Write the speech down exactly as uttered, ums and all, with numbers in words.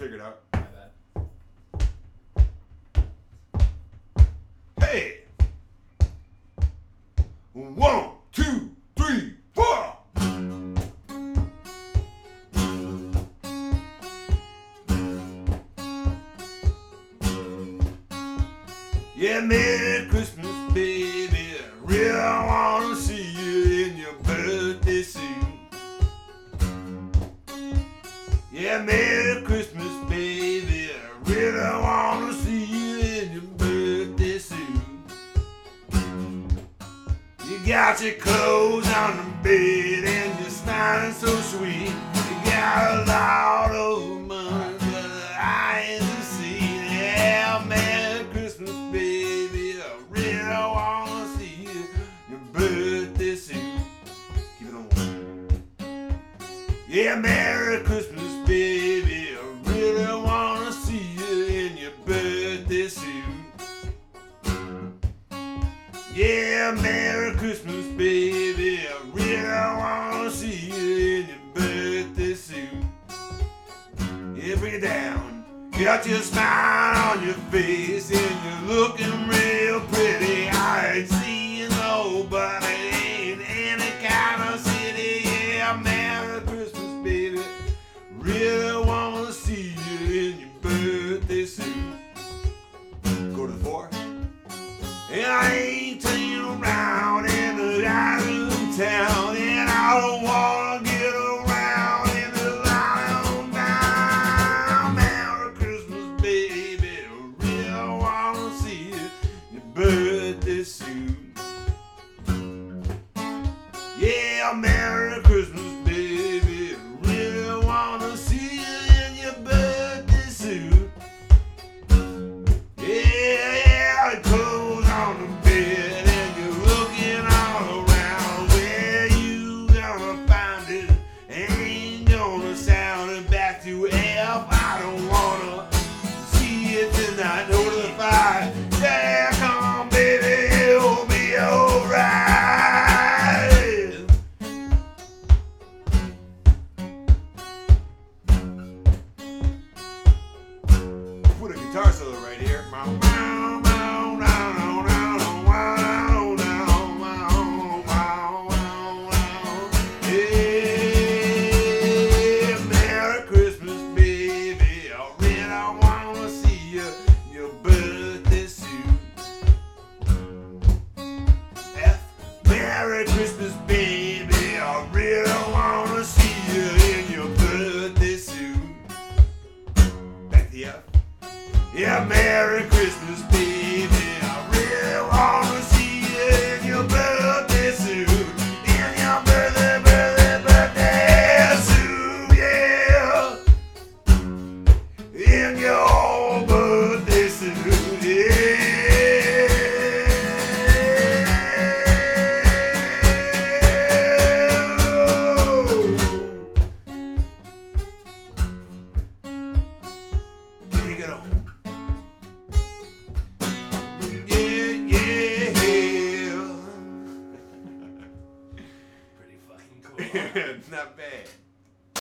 figure it out. My bad. Hey! One, two, three, four! Yeah, Merry Christmas, baby. I really wanna see you in your birthday suit. Yeah, Merry Christmas, baby. I really wanna see you in your birthday suit. You got your clothes on the bed and you're smiling so sweet. You got a lot of money, but I ain't the seat. Yeah, Merry Christmas, baby. I really wanna see you in your birthday suit. Keep it on. Yeah, Merry Christmas, baby. I really wanna see you in your birthday suit. Yeah, Merry Christmas, baby. I really wanna see you in your birthday suit. Yeah, bring it down. Got your smile on your face and you're looking real pretty. I ain't seeing nobody in any kind of city. Yeah, Merry Christmas, baby. Really wanna see you in your birthday suit. Go to the four. And I ain't turning around in the out of town, and I don't wanna get around in the lion down. Merry Christmas, baby. I really wanna see you in your birthday suit. Yeah, Merry Christmas, baby. I really wanna see you in your birthday suit. Yeah, yeah, clothes on the bed and you're looking all around. Where you gonna find it? Ain't gonna sound it back to F. I don't wanna see it tonight. Notify. Yeah, come on, baby, it'll be alright. Put a guitar solo right here. Yeah, Merry Christmas, baby. I really wanna see you in your birthday suit. F. Merry Christmas, baby. I really wanna see you in your birthday suit. Back to the F. Yeah, Merry Christmas, baby. I really wanna see you in your birthday suit. In your birthday, birthday, birthday suit, yeah. In your birthday suit, yeah. Take it on. Yeah, yeah. Pretty fucking cool. Not bad.